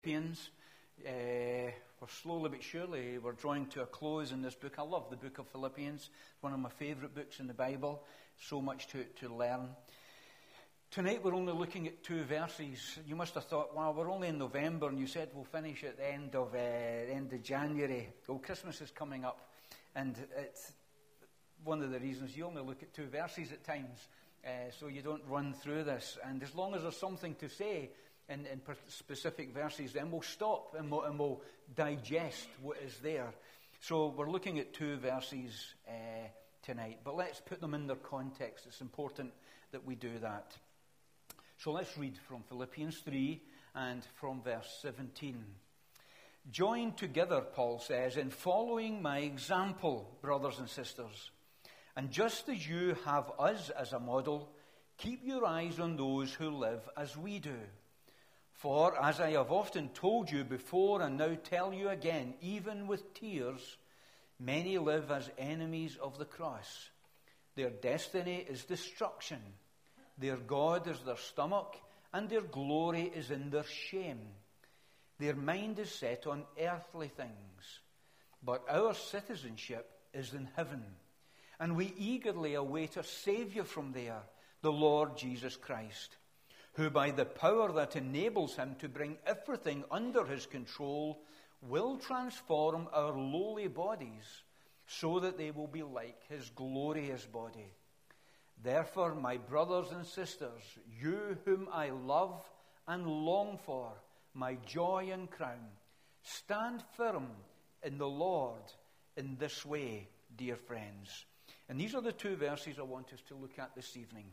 Philippians. We're slowly but surely, we're drawing to a close in this book. I love the book of Philippians. It's one of my favourite books in the Bible. So much to learn. Tonight we're only looking at 2 verses. You must have thought, wow, we're only in November, and you said we'll finish at the end of January. Well, Christmas is coming up, and it's one of the reasons you only look at 2 verses at times, so you don't run through this. And as long as there's something to say in specific verses, then we'll stop and we'll digest what is there. So we're looking at 2 verses tonight, but let's put them in their context. It's important that we do that. So let's read from Philippians 3 and from verse 17. Join together, Paul says, in following my example, brothers and sisters. And just as you have us as a model, keep your eyes on those who live as we do. For, as I have often told you before and now tell you again, even with tears, many live as enemies of the cross. Their destiny is destruction. Their God is their stomach, and their glory is in their shame. Their mind is set on earthly things, but our citizenship is in heaven, and we eagerly await a Saviour from there, the Lord Jesus Christ, who by the power that enables him to bring everything under his control will transform our lowly bodies so that they will be like his glorious body. Therefore, my brothers and sisters, you whom I love and long for, my joy and crown, stand firm in the Lord in this way, dear friends. And these are the 2 verses I want us to look at this evening.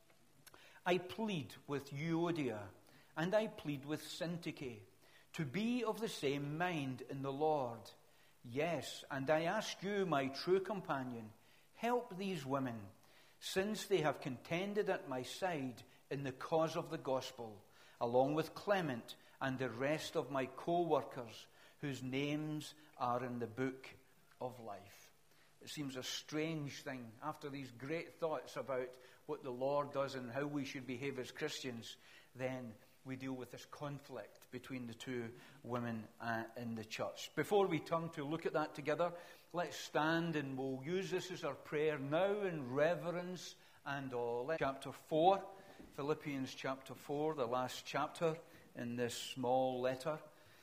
I plead with Euodia and I plead with Syntyche to be of the same mind in the Lord. Yes, and I ask you, my true companion, help these women, since they have contended at my side in the cause of the gospel, along with Clement and the rest of my co-workers, whose names are in the book of life. It seems a strange thing, after these great thoughts about what the Lord does and how we should behave as Christians, then we deal with this conflict between the 2 women in the church. Before we turn to look at that together, let's stand and we'll use this as our prayer now in reverence and awe. Chapter 4, Philippians chapter 4, the last chapter in this small letter.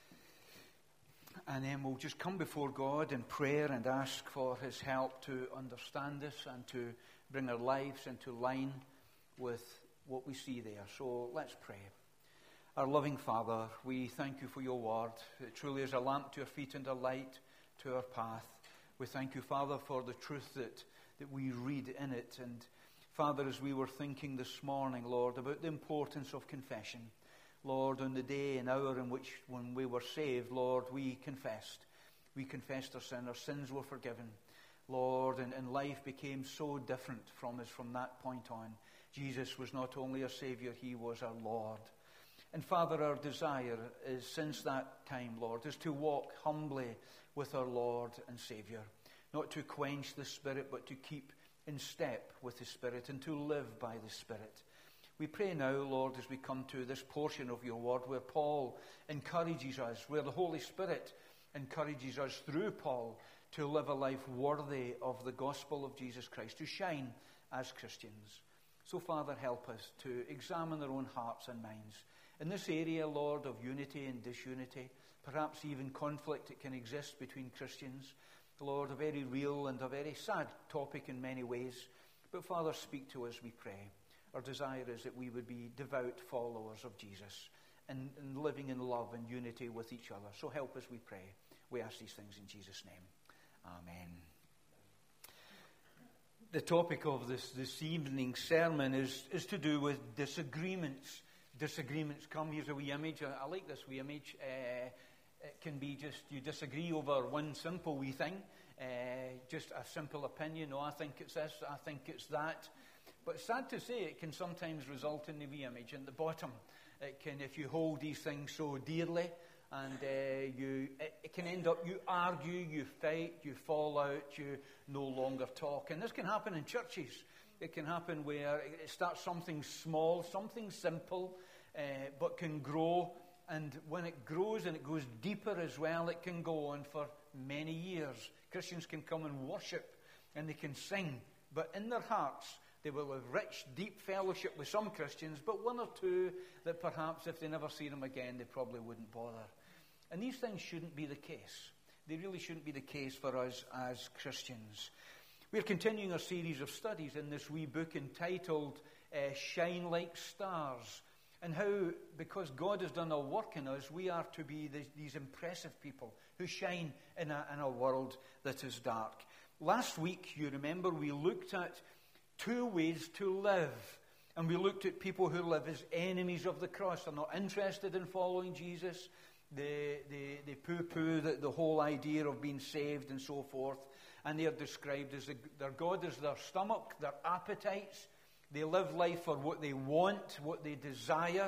And then we'll just come before God in prayer and ask for his help to understand this and to bring our lives into line with what we see there. So let's pray. Our loving Father, we thank you for your word. It truly is a lamp to our feet and a light to our path. We thank you, Father, for the truth that we read in it. And Father, as we were thinking this morning, Lord, about the importance of confession, Lord, on the day and hour in which when we were saved, Lord, we confessed. We confessed our sin. Our sins were forgiven. Lord, and life became so different from us from that point on. Jesus was not only our Saviour, he was our Lord. And Father, our desire is, since that time, Lord, is to walk humbly with our Lord and Saviour. Not to quench the Spirit, but to keep in step with the Spirit and to live by the Spirit. We pray now, Lord, as we come to this portion of your word where Paul encourages us, where the Holy Spirit encourages us through Paul to live a life worthy of the gospel of Jesus Christ, to shine as Christians. So, Father, help us to examine our own hearts and minds. In this area, Lord, of unity and disunity, perhaps even conflict that can exist between Christians, Lord, a very real and a very sad topic in many ways. But, Father, speak to us, we pray. Our desire is that we would be devout followers of Jesus and living in love and unity with each other. So help us, we pray. We ask these things in Jesus' name. Amen. The topic of this evening's sermon is to do with disagreements. Disagreements come. Here's a wee image. I like this wee image. It can be just you disagree over one simple wee thing. Just a simple opinion. No, I think it's this. I think it's that. But sad to say, it can sometimes result in the wee image in the bottom. It can, if you hold these things so dearly, and it can end up, you argue, you fight, you fall out, you no longer talk. And this can happen in churches. It can happen where it starts something small, something simple, but can grow And when it grows and it goes deeper as well, it can go on for many years. Christians can come and worship and they can sing, but in their hearts they will have rich, deep fellowship with some Christians, but one or two that perhaps if they never see them again, they probably wouldn't bother. And these things shouldn't be the case. They really shouldn't be the case for us as Christians. We're continuing our series of studies in this wee book entitled Shine Like Stars, and how, because God has done a work in us, we are to be these impressive people who shine in a world that is dark. Last week, you remember, we looked at 2 ways to live. And we looked at people who live as enemies of the cross. They're not interested in following Jesus. They poo-poo the whole idea of being saved and so forth. And they are described as their God is their stomach, their appetites. They live life for what they want, what they desire.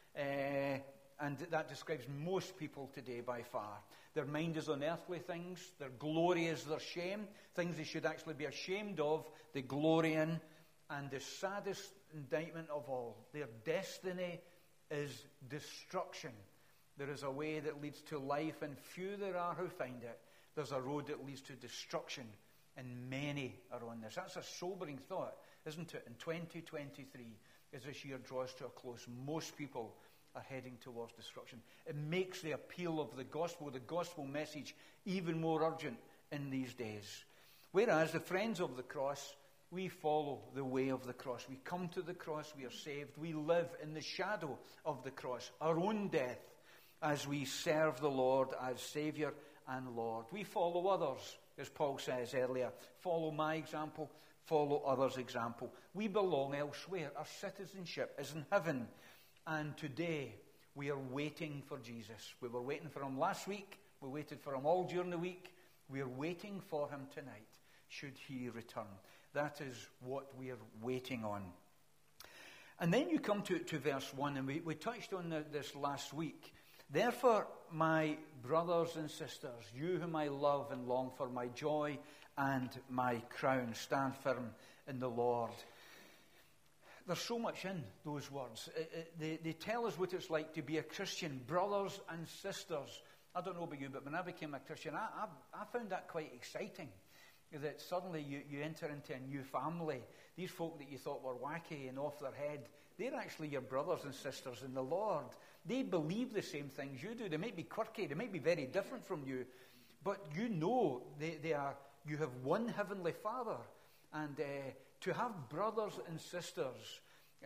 And that describes most people today by far. Their mind is on earthly things. Their glory is their shame. Things they should actually be ashamed of, they glory in. And the saddest indictment of all, their destiny is destruction. There is a way that leads to life, and few there are who find it. There's a road that leads to destruction, and many are on this. That's a sobering thought, isn't it? In 2023, as this year draws to a close, most people are heading towards destruction. It makes the appeal of the gospel message, even more urgent in these days. Whereas the friends of the cross, we follow the way of the cross. We come to the cross, we are saved. We live in the shadow of the cross, our own death, as we serve the Lord as Saviour and Lord. We follow others, as Paul says earlier. Follow my example, follow others' example. We belong elsewhere. Our citizenship is in heaven. And today, we are waiting for Jesus. We were waiting for him last week. We waited for him all during the week. We are waiting for him tonight, should he return. That is what we are waiting on. And then you come to verse 1, and we touched on this last week. Therefore, my brothers and sisters, you whom I love and long for, my joy and my crown, stand firm in the Lord. There's so much in those words. They tell us what it's like to be a Christian, brothers and sisters. I don't know about you, but when I became a Christian, I found that quite exciting. That suddenly you enter into a new family. These folk that you thought were wacky and off their head, they're actually your brothers and sisters in the Lord. They believe the same things you do. They might be quirky, they might be very different from you, but you know you have one heavenly Father. And to have brothers and sisters,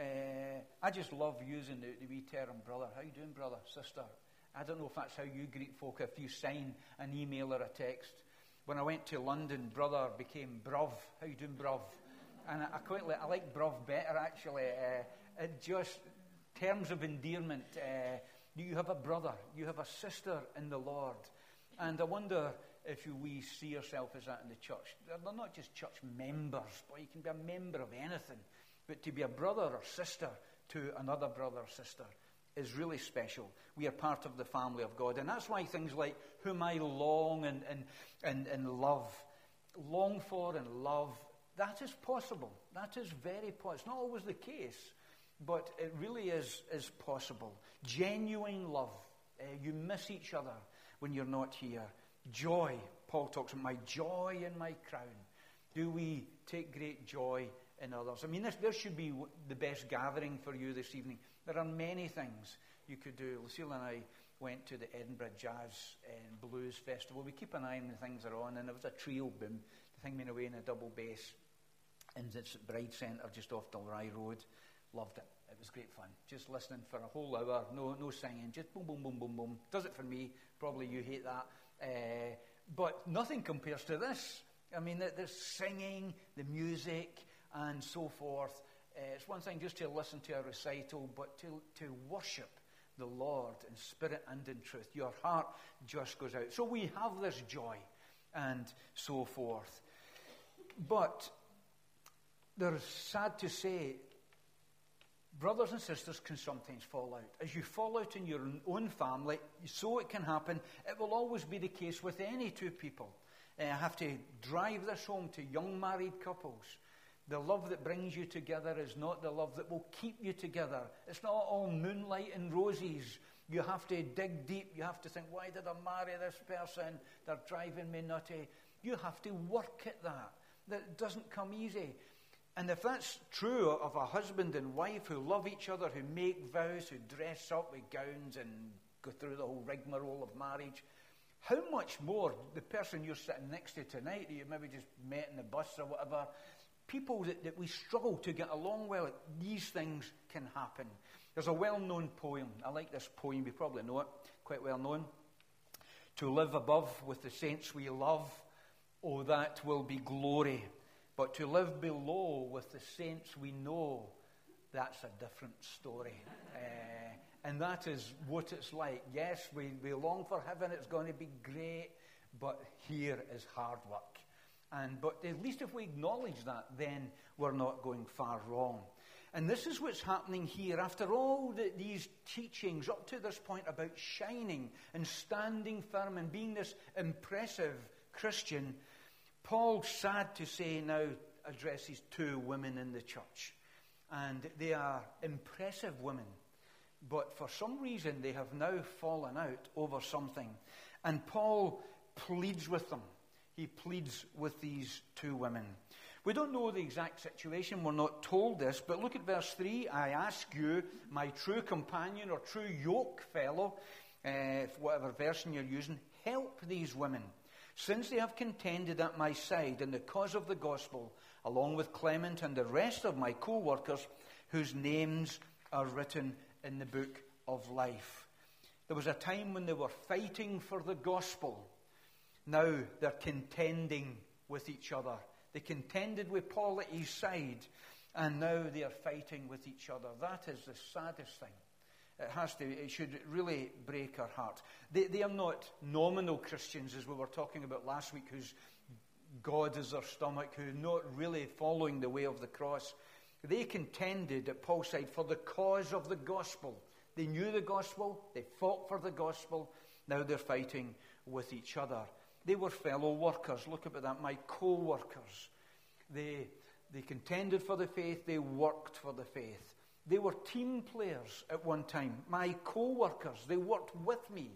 I just love using the wee term brother. How you doing, brother, sister? I don't know if that's how you greet folk, if you sign an email or a text. When I went to London, brother became bruv. How you doing, bruv? And I like bruv better, actually. It just, terms of endearment. You have a brother, you have a sister in the Lord. And I wonder if we see ourselves as that in the church. They're not just church members, but you can be a member of anything. But to be a brother or sister to another brother or sister is really special. We are part of the family of God. And that's why things like whom I long and love, long for and love, that is possible. That is very possible. It's not always the case, but it really is possible. Genuine love. You miss each other when you're not here. Joy. Paul talks about my joy and my crown. Do we take great joy in others? I mean, this should be the best gathering for you this evening. There are many things you could do. Lucille and I went to the Edinburgh Jazz and Blues Festival. We keep an eye on the things that are on, and there was a trio boom. The thing went away in a double bass. And it's at Bride Centre just off Dalry Road. Loved it. It was great fun. Just listening for a whole hour. No singing. Just boom, boom, boom, boom, boom. Does it for me. Probably you hate that. But nothing compares to this. I mean, the singing, the music, and so forth. It's one thing just to listen to a recital, but to worship the Lord in spirit and in truth. Your heart just goes out. So we have this joy and so forth. But there's, sad to say, brothers and sisters can sometimes fall out. As you fall out in your own family, so it can happen. It will always be the case with any two people. I have to drive this home to young married couples. The love that brings you together is not the love that will keep you together. It's not all moonlight and roses You have to dig deep. You have to think, why did I marry this person? They're driving me nutty. You have to work at that. That doesn't come easy. And if that's true of a husband and wife who love each other, who make vows, who dress up with gowns and go through the whole rigmarole of marriage, how much more the person you're sitting next to tonight, that you maybe just met in the bus or whatever, people that we struggle to get along well, these things can happen. There's a well-known poem. I like this poem. You probably know it. Quite well known. To live above with the saints we love, oh, that will be glory. But to live below with the saints we know, that's a different story. And that is what it's like. Yes, we long for heaven. It's going to be great. But here is hard work. But at least if we acknowledge that, then we're not going far wrong. And this is what's happening here. After all these teachings up to this point about shining and standing firm and being this impressive Christian, Paul, sad to say, now addresses two women in the church. And they are impressive women. But for some reason, they have now fallen out over something. And Paul pleads with them. He pleads with these two women. We don't know the exact situation. We're not told this. But look at verse 3. I ask you, my true companion or true yoke fellow, whatever version you're using, help these women, since they have contended at my side in the cause of the gospel, along with Clement and the rest of my co-workers, whose names are written in the book of life. There was a time when they were fighting for the gospel. Now they're contending with each other. They contended with Paul at his side, and now they are fighting with each other. That is the saddest thing. It should really break our heart. They are not nominal Christians, as we were talking about last week, whose God is their stomach, who are not really following the way of the cross. They contended at Paul's side for the cause of the gospel. They knew the gospel. They fought for the gospel. Now they're fighting with each other. They were fellow workers. Look about that. My co-workers. They contended for the faith. They worked for the faith. They were team players at one time. My co-workers, they worked with me.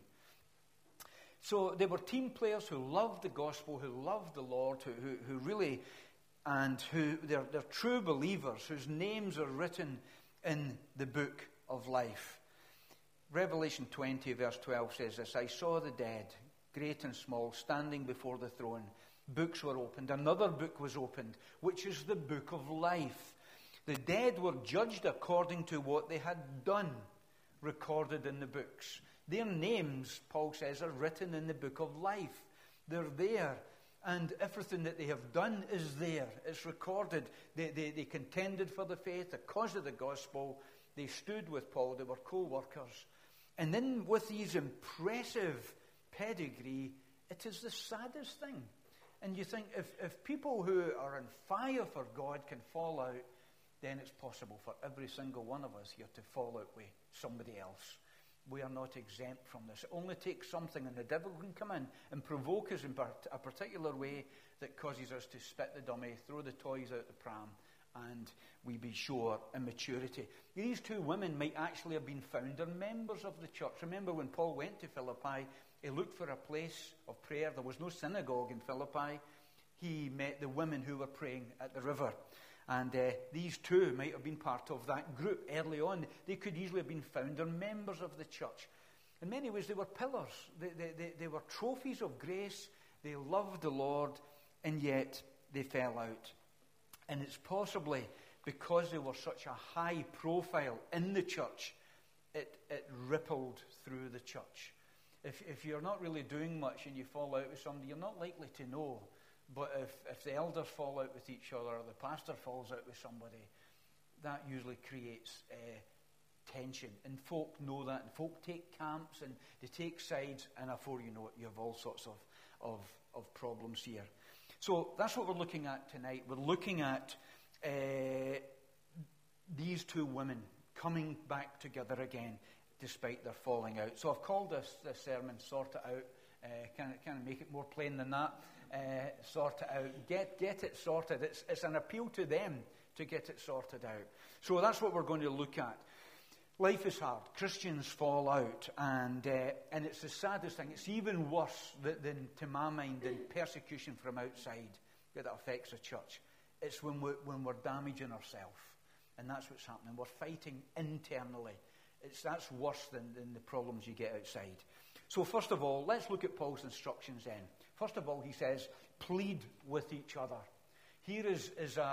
So they were team players who loved the gospel, who loved the Lord, who really, and who they're true believers, whose names are written in the book of life. Revelation 20, verse 12 says this, I saw the dead, great and small, standing before the throne. Books were opened. Another book was opened, which is the book of life. The dead were judged according to what they had done, recorded in the books. Their names, Paul says, are written in the book of life. They're there, and everything that they have done is there. It's recorded. They contended for the faith, the cause of the gospel. They stood with Paul. They were co-workers. And then with these impressive pedigree, it is the saddest thing. And you think, if people who are on fire for God can fall out, then it's possible for every single one of us here to fall out with somebody else. We are not exempt from this. It only takes something, and the devil can come in and provoke us in a particular way that causes us to spit the dummy, throw the toys out the pram, and we be sure immaturity. These two women might actually have been founder members of the church. Remember when Paul went to Philippi, he looked for a place of prayer. There was no synagogue in Philippi. He met the women who were praying at the river. And these two might have been part of that group early on. They could easily have been founder members of the church. In many ways, they were pillars. They were trophies of grace. They loved the Lord, and yet they fell out. And it's possibly because they were such a high profile in the church, it rippled through the church. If you're not really doing much and you fall out with somebody, you're not likely to know. But if the elders fall out with each other, or the pastor falls out with somebody, that usually creates tension. And folk know that. And folk take camps and they take sides, and before you know it, you have all sorts of problems here. So that's what we're looking at tonight. We're looking at these two women coming back together again despite their falling out. So I've called this sermon Sort It Out. Can I make it more plain than that? Sort it out. Get it sorted. It's an appeal to them to get it sorted out. So that's what we're going to look at. Life is hard. Christians fall out, and it's the saddest thing. It's even worse than, to my mind, than persecution from outside that affects the church. It's when we're damaging ourselves, and that's what's happening. We're fighting internally. That's worse than the problems you get outside. So first of all, let's look at Paul's instructions then. First of all, he says, plead with each other. Here is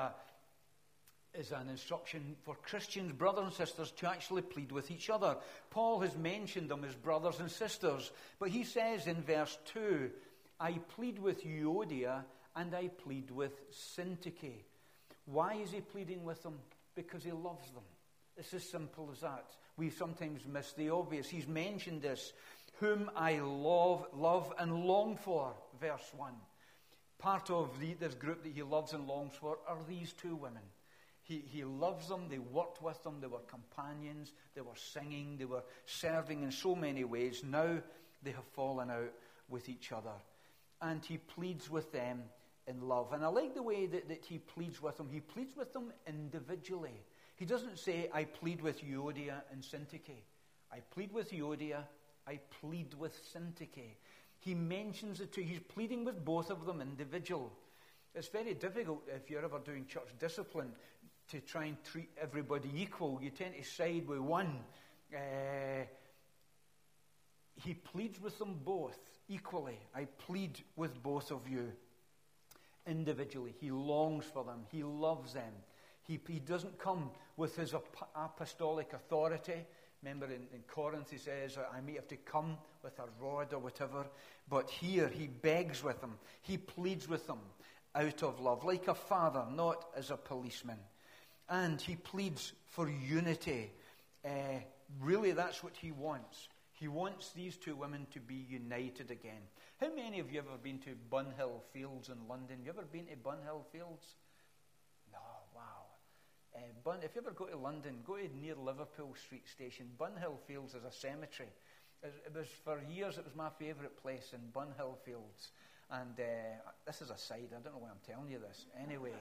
an instruction for Christians, brothers and sisters, to actually plead with each other. Paul has mentioned them as brothers and sisters, but he says in verse 2, I plead with Euodia and I plead with Syntyche. Why is he pleading with them? Because he loves them. It's as simple as that. We sometimes miss the obvious. He's mentioned this, whom I love and long for, verse 1. Part of this group that he loves and longs for are these two women. He loves them, they worked with them, they were companions, they were singing, they were serving in so many ways. Now they have fallen out with each other. And he pleads with them in love. And I like the way that he pleads with them. He pleads with them individually. He doesn't say, I plead with Euodia and Syntyche. I plead with Euodia, I plead with Syntyche. He mentions it too. He's pleading with both of them individual. It's very difficult if you're ever doing church discipline to try and treat everybody equal. You tend to side with one. He pleads with them both equally. I plead with both of you individually. He longs for them. He loves them. He doesn't come with his apostolic authority. Remember in Corinth he says, I may have to come with a rod or whatever. But here he begs with them. He pleads with them out of love, like a father, not as a policeman. And he pleads for unity. Really, that's what he wants. He wants these two women to be united again. How many of you have ever been to Bunhill Fields in London? Have you ever been to Bunhill Fields? No, wow. If you ever go to London, go to near Liverpool Street Station. Bunhill Fields is a cemetery. It was for years, it was my favourite place in Bunhill Fields. And this is a side, I don't know why I'm telling you this. Anyway,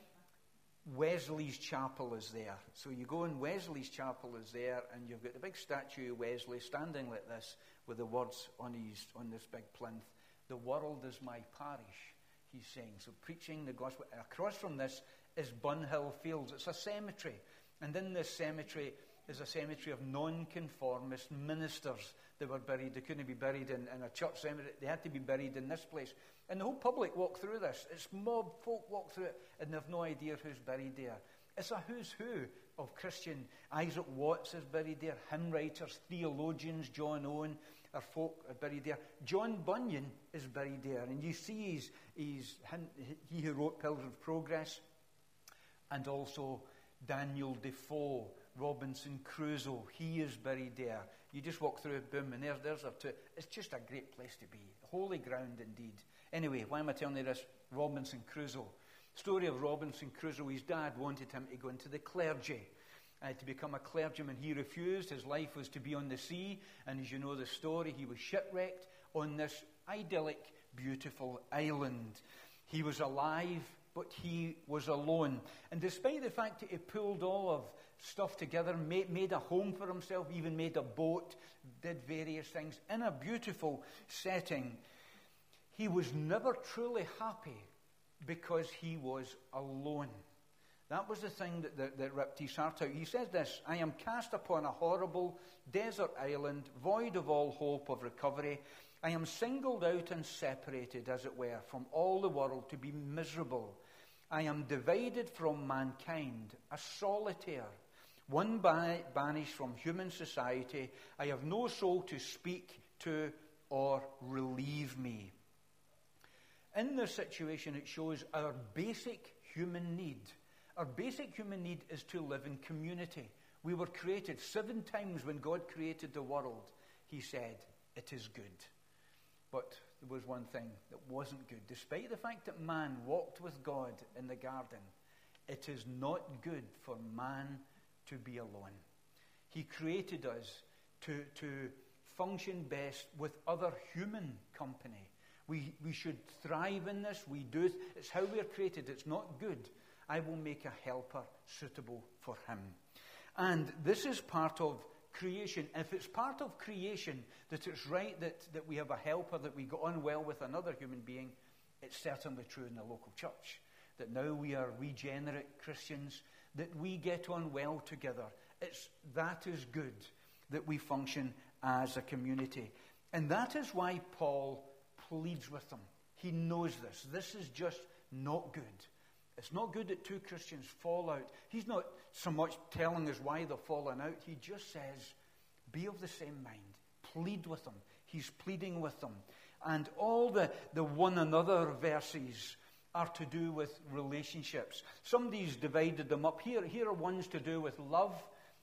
Wesley's Chapel is there. So you go in, Wesley's Chapel is there, and you've got the big statue of Wesley standing like this with the words on this big plinth. The world is my parish, he's saying. So preaching the gospel. Across from this is Bunhill Fields. It's a cemetery. And in this cemetery is a cemetery of non-conformist ministers. They were buried. They couldn't be buried in a church cemetery. They had to be buried in this place. And the whole public walk through this. It's mob folk walk through it, and they've no idea who's buried there. It's a who's who of Christian. Isaac Watts is buried there. Hymn writers, theologians, John Owen are folk are buried there. John Bunyan is buried there. And you see he who wrote Pilgrim's Progress, and also Daniel Defoe, Robinson Crusoe. He is buried there. You just walk through it, boom, and there's our two. It's just a great place to be. Holy ground indeed. Anyway, why am I telling you this? Robinson Crusoe. Story of Robinson Crusoe. His dad wanted him to go into the clergy, to become a clergyman. He refused. His life was to be on the sea. And as you know the story, he was shipwrecked on this idyllic, beautiful island. He was alive, but he was alone. And despite the fact that he pulled all of stuff together, made a home for himself, even made a boat, did various things in a beautiful setting, he was never truly happy because he was alone. That was the thing that ripped his heart out. He says this, I am cast upon a horrible desert island, void of all hope of recovery. I am singled out and separated, as it were, from all the world to be miserable. I am divided from mankind, a solitaire, one banished from human society. I have no soul to speak to or relieve me. In this situation, it shows our basic human need. Our basic human need is to live in community. We were created 7 times when God created the world. He said, it is good. But there was one thing that wasn't good. Despite the fact that man walked with God in the garden, it is not good for man to be alone. He created us to function best with other human company. We should thrive in this. We do. It's how we are created. It's not good. I will make a helper suitable for him. And this is part of creation. If it's part of creation that it's right that we have a helper, that we get on well with another human being, it's certainly true in the local church. That now we are regenerate Christians, that we get on well together. That is good, that we function as a community. And that is why Paul pleads with them. He knows this. This is just not good. It's not good that two Christians fall out. He's not so much telling us why they're falling out. He just says, be of the same mind. Plead with them. He's pleading with them. And all the one another verses are to do with relationships. Somebody's divided them up. Here are ones to do with love.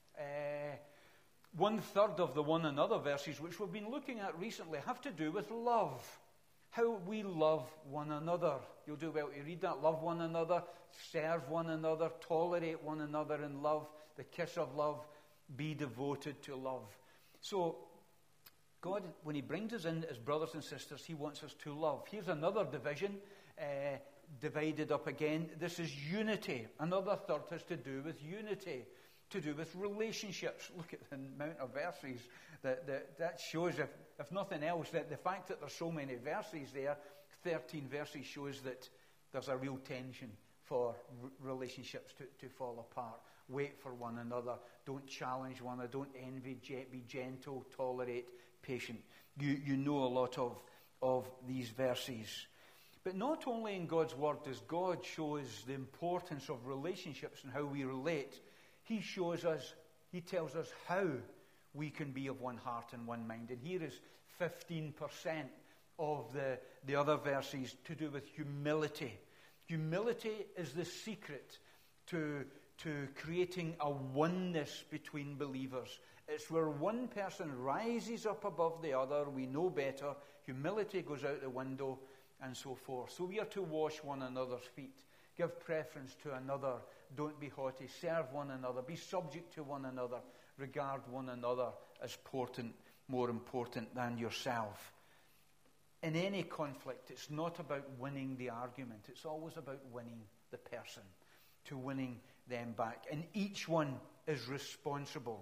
1/3 of the one another verses, which we've been looking at recently, have to do with love. How we love one another. You'll do well to read that. Love one another, serve one another, tolerate one another in love, the kiss of love, be devoted to love. So, God, when He brings us in as brothers and sisters, He wants us to love. Here's another division, divided up again. This is unity. Another third has to do with unity, to do with relationships. Look at the amount of verses that shows, if nothing else, that the fact that there's so many verses there, 13 verses, shows that there's a real tension for relationships to fall apart. Wait for one another. Don't challenge one another. Don't envy. Be gentle. Tolerate. Patient. You know a lot of these verses. But not only in God's Word does God show us the importance of relationships and how we relate. He shows us, He tells us how we can be of one heart and one mind. And here is 15% of the other verses to do with humility. Humility is the secret to creating a oneness between believers. It's where one person rises up above the other. We know better. Humility goes out the window, and so forth. So we are to wash one another's feet. Give preference to another. Don't be haughty. Serve one another. Be subject to one another. Regard one another as more important than yourself. In any conflict, it's not about winning the argument. It's always about winning the person, to winning them back. And each one is responsible.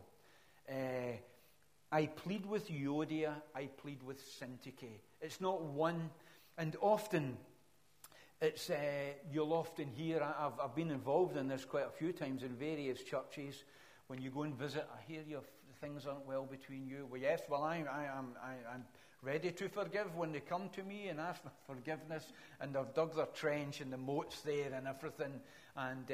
I plead with Euodia. I plead with Syntyche. It's not one. And often, you'll often hear, I've been involved in this quite a few times in various churches. When you go and visit, I hear things aren't well between you. Well, yes, I'm ready to forgive when they come to me and ask for forgiveness, and they've dug their trench and the moat's there and everything, and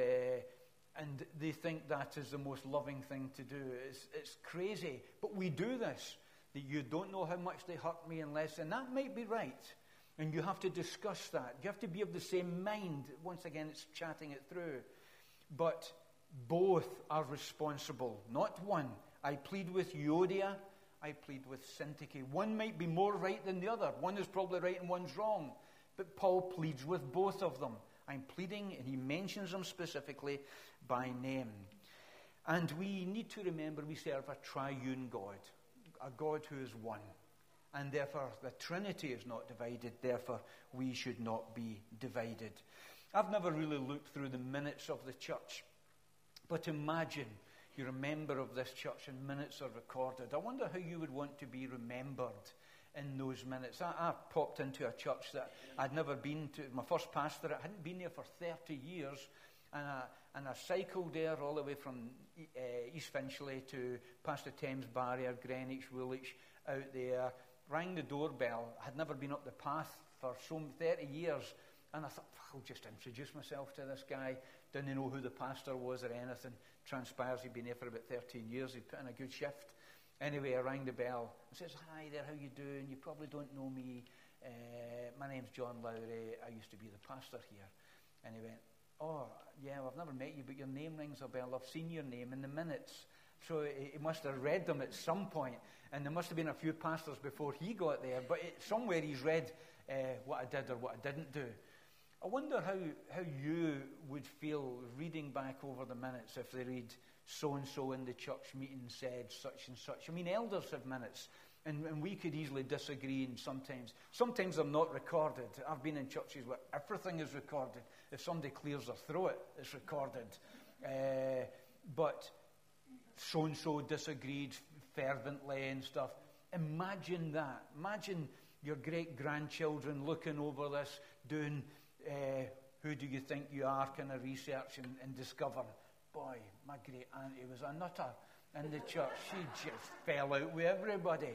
they think that is the most loving thing to do. It's crazy, but we do this. That you don't know how much they hurt me unless, and that might be right. And you have to discuss that. You have to be of the same mind. Once again, it's chatting it through. But both are responsible, not one. I plead with Euodia. I plead with Syntyche. One might be more right than the other. One is probably right and one's wrong. But Paul pleads with both of them. I'm pleading, and he mentions them specifically by name. And we need to remember we serve a triune God, a God who is one. And therefore, the Trinity is not divided. Therefore, we should not be divided. I've never really looked through the minutes of the church. But imagine you're a member of this church and minutes are recorded. I wonder how you would want to be remembered in those minutes. I popped into a church that I'd never been to. My first pastorate, I hadn't been there for 30 years. And I cycled there all the way from East Finchley to past the Thames Barrier, Greenwich, Woolwich, out there. Rang the doorbell. I had never been up the path for 30 years. And I thought, I'll just introduce myself to this guy. Didn't know who the pastor was or anything. Transpires he'd been there for about 13 years. He'd put in a good shift. Anyway, I rang the bell. I says, hi there, how you doing? You probably don't know me. My name's John Lowry. I used to be the pastor here. And he went, oh, yeah, well, I've never met you, but your name rings a bell. I've seen your name in the minutes. So he must have read them at some point. And there must have been a few pastors before he got there. But somewhere he's read what I did or what I didn't do. I wonder how you would feel reading back over the minutes if they read so-and-so in the church meeting said such and such. I mean, elders have minutes. And we could easily disagree, and sometimes they're not recorded. I've been in churches where everything is recorded. If somebody clears their throat, it's recorded. But so-and-so disagreed fervently and stuff. Imagine that. Imagine your great-grandchildren looking over this, doing who do you think you are kind of research and discover, boy, my great-auntie was a nutter in the church. She just fell out with everybody.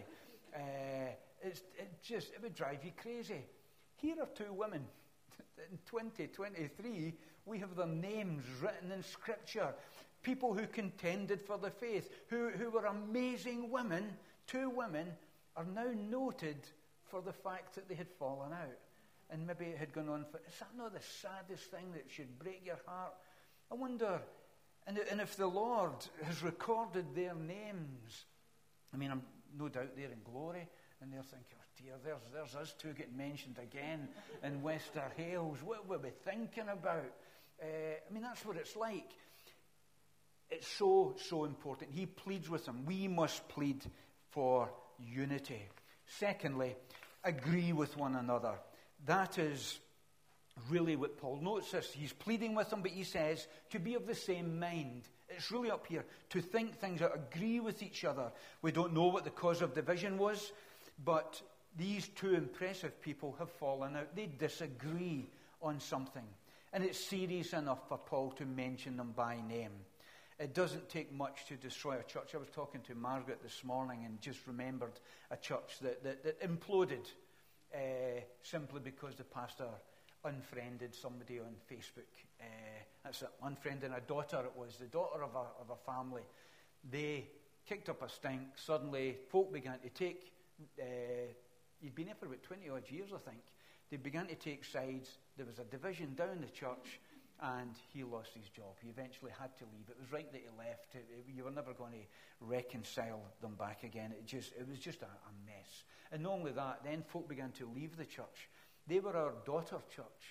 It would drive you crazy. Here are two women. In 2023, we have their names written in Scripture. People who contended for the faith, who were amazing women. Two women are now noted for the fact that they had fallen out. And maybe it had gone on for... Is that not the saddest thing that should break your heart? I wonder, and if the Lord has recorded their names, I mean, I'm no doubt they're in glory, and they're thinking, oh dear, there's us two getting mentioned again in Wester Hailes. What were we thinking about? I mean, that's what it's like. It's so important. He pleads with them. We must plead for unity. Secondly, agree with one another. That is really what Paul notes this. He's pleading with them, but he says to be of the same mind. It's really up here. To think things out, agree with each other. We don't know what the cause of division was, but these two impressive people have fallen out. They disagree on something. And it's serious enough for Paul to mention them by name. It doesn't take much to destroy a church. I was talking to Margaret this morning and just remembered a church that imploded simply because the pastor unfriended somebody on Facebook. That's it, unfriending a daughter. It was the daughter of a family. They kicked up a stink. Suddenly, folk began to take... he'd been there for about 20 odd years, I think. They began to take sides. There was a division down the church, and he lost his job. He eventually had to leave. It was right that he left. You were never going to reconcile them back again. It was just a mess. And not only that, then folk began to leave the church. They were our daughter church,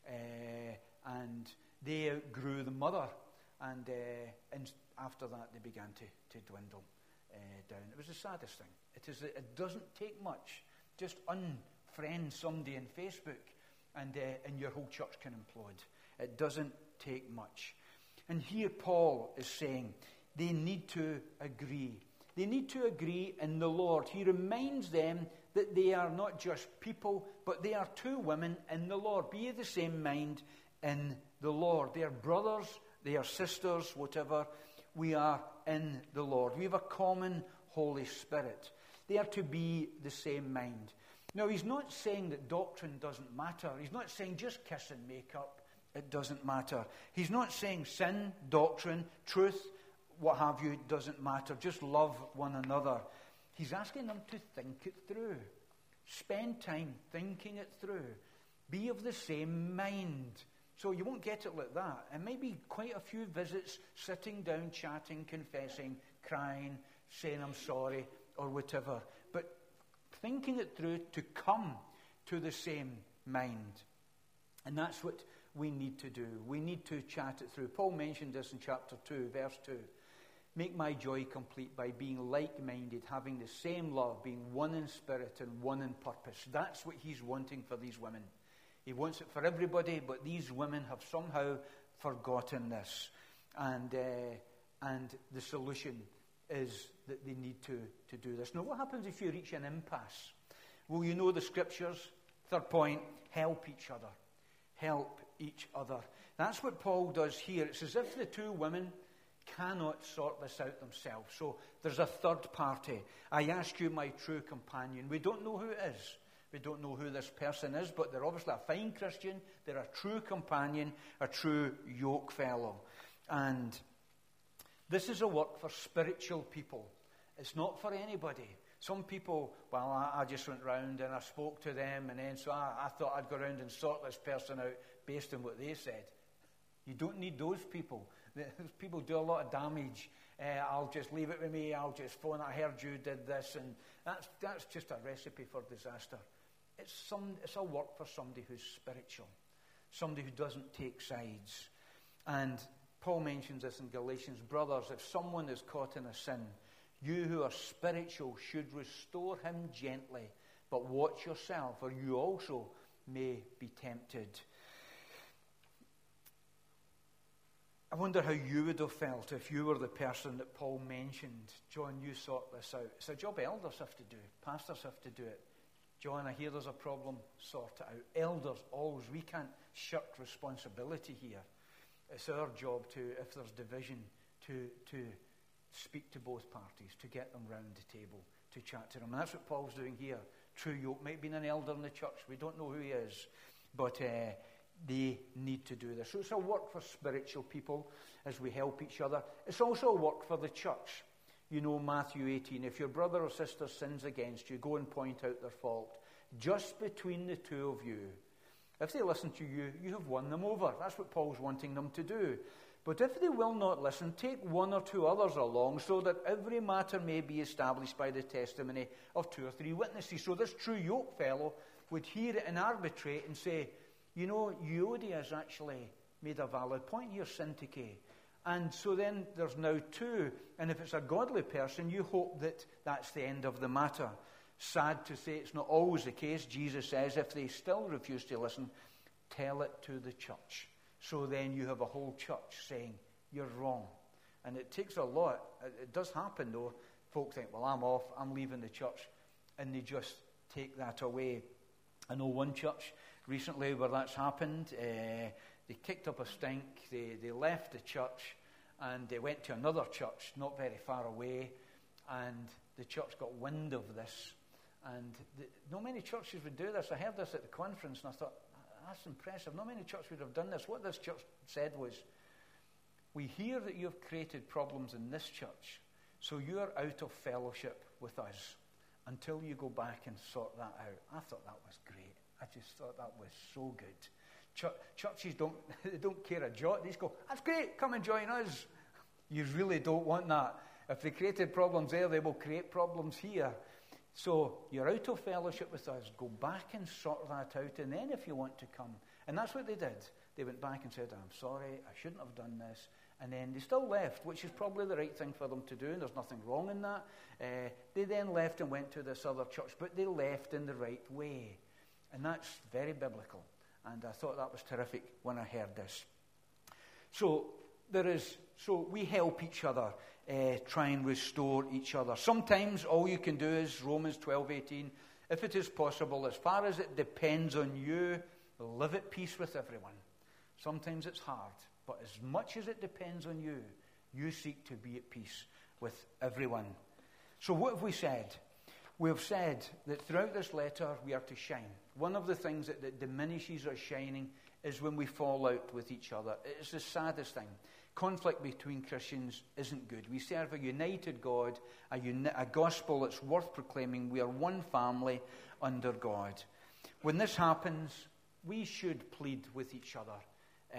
and they outgrew the mother, and after that they began to dwindle down. It was the saddest thing. It doesn't take much. Just unfriend somebody on Facebook, and your whole church can implode. It doesn't take much. And here Paul is saying they need to agree. They need to agree in the Lord. He reminds them that they are not just people, but they are two women in the Lord. Be of the same mind in the Lord. They are brothers, they are sisters, whatever. We are in the Lord. We have a common Holy Spirit. They are to be the same mind. Now, he's not saying that doctrine doesn't matter. He's not saying just kiss and make up. It doesn't matter. He's not saying sin, doctrine, truth, what have you, doesn't matter. Just love one another. He's asking them to think it through. Spend time thinking it through. Be of the same mind. So you won't get it like that. It may be quite a few visits, sitting down, chatting, confessing, crying, saying I'm sorry, or whatever. But thinking it through to come to the same mind. And that's what we need to do. We need to chat it through. Paul mentioned this in chapter 2, verse 2. Make my joy complete by being like-minded, having the same love, being one in spirit and one in purpose. That's what he's wanting for these women. He wants it for everybody, but these women have somehow forgotten this. And the solution is that they need to do this. Now, what happens if you reach an impasse? Well, you know the scriptures. Third point, help each other. Help each other. That's what Paul does here. It's as if the two women cannot sort this out themselves. So there's a third party. I ask you, my true companion. We don't know who it is. We don't know who this person is, but they're obviously a fine Christian. They're a true companion, a true yoke fellow. And this is a work for spiritual people. It's not for anybody. Some people, well, I just went round and I spoke to them, and then so I thought I'd go around and sort this person out based on what they said. You don't need those people. Those people do a lot of damage. I'll just leave it with me. I'll just phone. I heard you did this, and that's just a recipe for disaster. It's a work for somebody who's spiritual, somebody who doesn't take sides. And Paul mentions this in Galatians. Brothers, if someone is caught in a sin, you who are spiritual should restore him gently, but watch yourself, or you also may be tempted. I wonder how you would have felt if you were the person that Paul mentioned. John, you sort this out. It's a job elders have to do. Pastors have to do it. John, I hear there's a problem. Sort it out. Elders, always. We can't shirk responsibility here. It's our job to, if there's division, to speak to both parties, to get them round the table, to chat to them. And that's what Paul's doing here. True yoke might be an elder in the church. We don't know who he is. But they need to do this. So it's a work for spiritual people as we help each other. It's also a work for the church. You know, Matthew 18, if your brother or sister sins against you, go and point out their fault. Just between the two of you. If they listen to you, you have won them over. That's what Paul's wanting them to do. But if they will not listen, take one or two others along, so that every matter may be established by the testimony of 2 or 3 witnesses. So this true yoke fellow would hear it and arbitrate and say, you know, Euodia has actually made a valid point here, Syntyche. And so then there's now 2. And if it's a godly person, you hope that that's the end of the matter. Sad to say, it's not always the case. Jesus says, if they still refuse to listen, tell it to the church. So then you have a whole church saying, you're wrong. And it takes a lot. It does happen, though. Folk think, well, I'm off, I'm leaving the church. And they just take that away. I know one church recently where that's happened. They kicked up a stink. They left the church and they went to another church not very far away. And the church got wind of this. And not many churches would do this. I heard this at the conference and I thought, that's impressive. Not many churches would have done this. What this church said was, we hear that you have created problems in this church, so you are out of fellowship with us until you go back and sort that out. I thought that was great. I just thought that was so good. Churches don't care a jot. They just go, that's great, come and join us. You really don't want that. If they created problems there, they will create problems here. So you're out of fellowship with us. Go back and sort that out, and then if you want to come. And that's what they did. They went back and said, I'm sorry, I shouldn't have done this. And then they still left, which is probably the right thing for them to do, and there's nothing wrong in that. They then left and went to this other church, but they left in the right way. And that's very biblical. And I thought that was terrific when I heard this. So we help each other, try and restore each other. Sometimes all you can do is Romans 12:18. If it is possible, as far as it depends on you, live at peace with everyone. Sometimes it's hard, but as much as it depends on you, you seek to be at peace with everyone. So what have we said? We have said that throughout this letter we are to shine. One of the things that diminishes our shining is when we fall out with each other. It's the saddest thing. Conflict between Christians isn't good. We serve a united God, a gospel that's worth proclaiming. We are one family under God. When this happens, we should plead with each other.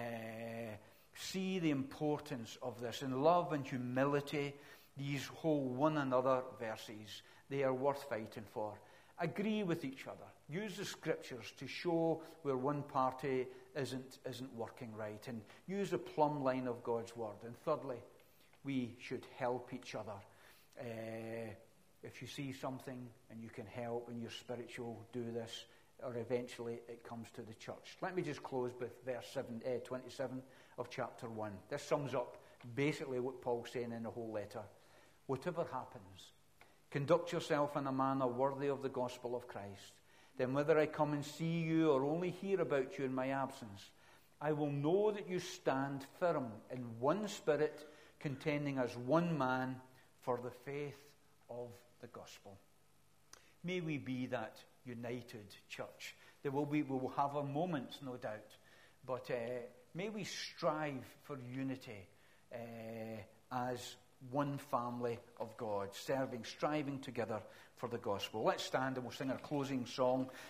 See the importance of this. In love and humility, these whole one another verses, they are worth fighting for. Agree with each other. Use the scriptures to show where one party isn't working right, and use the plumb line of God's word. And thirdly, we should help each other. If you see something and you can help and you're spiritual, do this, or eventually it comes to the church. Let me just close with verse 27 of chapter 1. This sums up basically what Paul's saying in the whole letter. Whatever happens, conduct yourself in a manner worthy of the gospel of Christ. Then whether I come and see you or only hear about you in my absence, I will know that you stand firm in one spirit, contending as one man for the faith of the gospel. May we be that united church. We will have our moments, no doubt, but may we strive for unity as one family of God, striving together for the gospel. Let's stand and we'll sing our closing song.